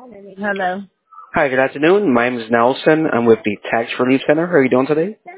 Hello. Hi, good afternoon. My name is Nelson. I'm with the Tax Relief Center. How are you doing today?